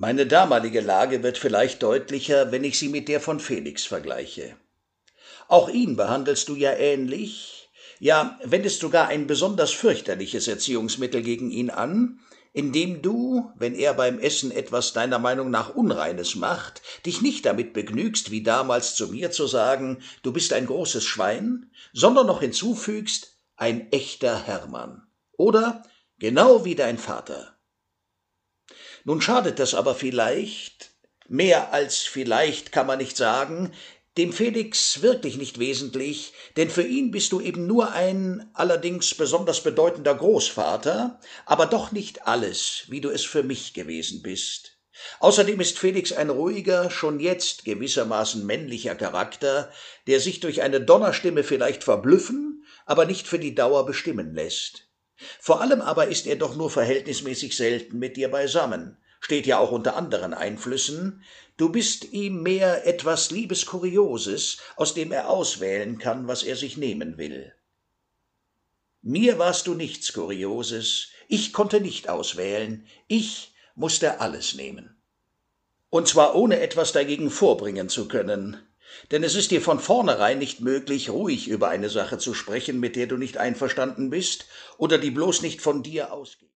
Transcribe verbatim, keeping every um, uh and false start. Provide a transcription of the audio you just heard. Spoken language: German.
Meine damalige Lage wird vielleicht deutlicher, wenn ich sie mit der von Felix vergleiche. Auch ihn behandelst du ja ähnlich, ja, wendest sogar ein besonders fürchterliches Erziehungsmittel gegen ihn an, indem du, wenn er beim Essen etwas deiner Meinung nach Unreines macht, dich nicht damit begnügst, wie damals zu mir zu sagen, du bist ein großes Schwein, sondern noch hinzufügst, ein echter Hermann. Oder genau wie dein Vater. Nun schadet das aber vielleicht, mehr als vielleicht kann man nicht sagen, dem Felix wirklich nicht wesentlich, denn für ihn bist du eben nur ein allerdings besonders bedeutender Großvater, aber doch nicht alles, wie du es für mich gewesen bist. Außerdem ist Felix ein ruhiger, schon jetzt gewissermaßen männlicher Charakter, der sich durch eine Donnerstimme vielleicht verblüffen, aber nicht für die Dauer bestimmen lässt. Vor allem aber ist er doch nur verhältnismäßig selten mit dir beisammen, steht ja auch unter anderen Einflüssen, du bist ihm mehr etwas Liebeskurioses, aus dem er auswählen kann, was er sich nehmen will. Mir warst du nichts Kurioses, ich konnte nicht auswählen, ich musste alles nehmen. Und zwar ohne etwas dagegen vorbringen zu können, denn es ist dir von vornherein nicht möglich, ruhig über eine Sache zu sprechen, mit der du nicht einverstanden bist oder die bloß nicht von dir ausgeht.